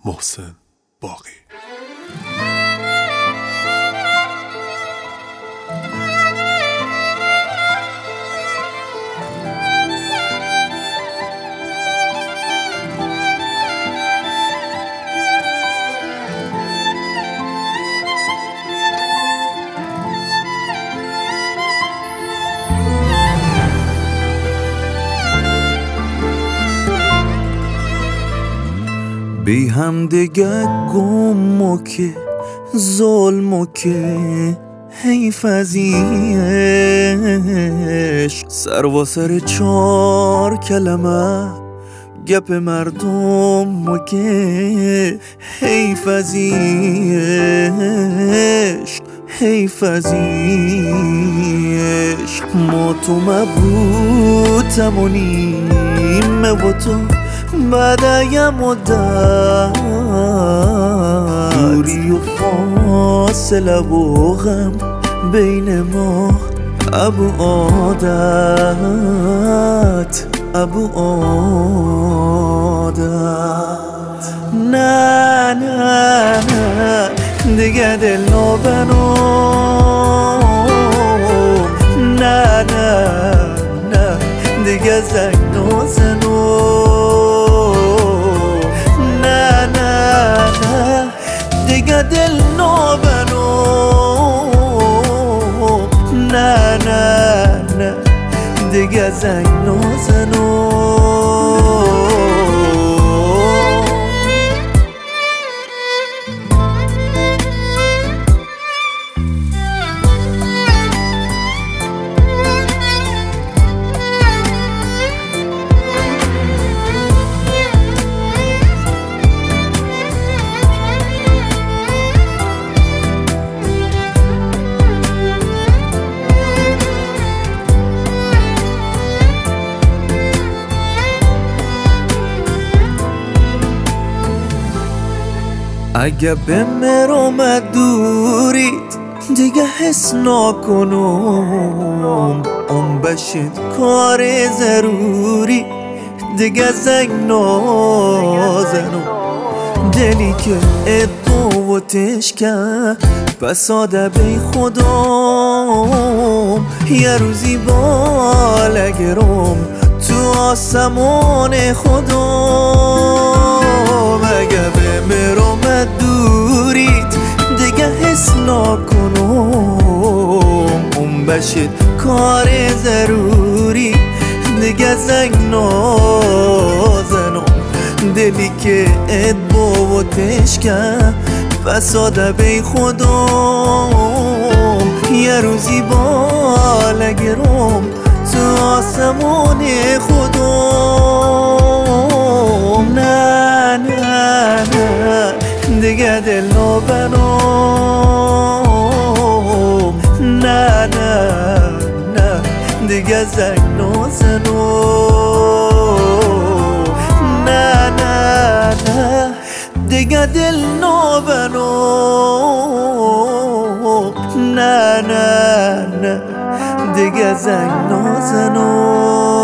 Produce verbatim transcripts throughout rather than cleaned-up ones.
محسن باقی. بی هم دیگه گم و که ظلم و که حیف از این عشق، سر و سر چار کلمه گپ مردم و که حیف از این عشق، حیف از این عشق. ما تو مبهوتم و نیمه و تو بعد یه مدت دوری و فاصله و غم بین ما ابو عادت، ابو عادت. نه نه نه دیگه دل نبنو، نه نه نه دیگه زنگ نزنو، دیگه دل نبنو، نه نه نه دیگه زنگ نزنو. اگه به مرام دوریت دیگه حس نکنم، اون بشید کار ضروری دیگه زنگ نزنم. دلی که ادو و تشکه بساده بی خودم، یه روزی بالگرم تو آسمان خودم. اگه به مرام دوریت دیگه حس نکنم، اون بشید کار ضروری دیگه زنگ نزنم. دلی که ادبا و تشکه فساده بی خودم، یه روزی بالگرم تو آسمان خودم. نه نه نه دیگه دل نبنو، نه نه نه دیگه زنگ نزنو، نه نه نه دیگه دل نبنو، نه نه نه دیگه زنگ نزنو.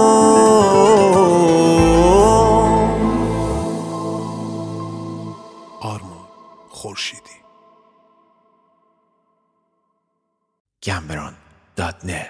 آرمان خورشیدی. گمبران دات نت